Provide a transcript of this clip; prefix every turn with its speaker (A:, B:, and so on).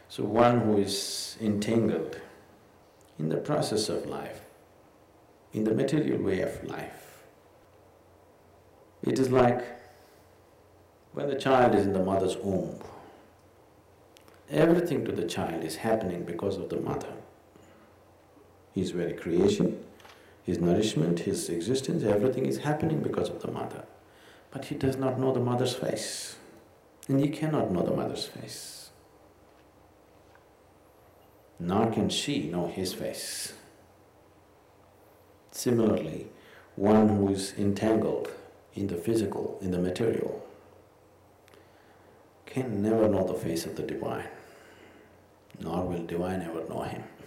A: So one who is entangled in the process of life, in the material way of life, it is like when the child is in the mother's womb, everything to the child is happening because of the mother. His very creation, his nourishment, his existence, everything is happening because of the mother. But he does not know the mother's face, and he cannot know the mother's face. Nor can she know his face. Similarly, one who is entangled in the physical, in the material, can never know the face of the Divine, nor will Divine ever know him.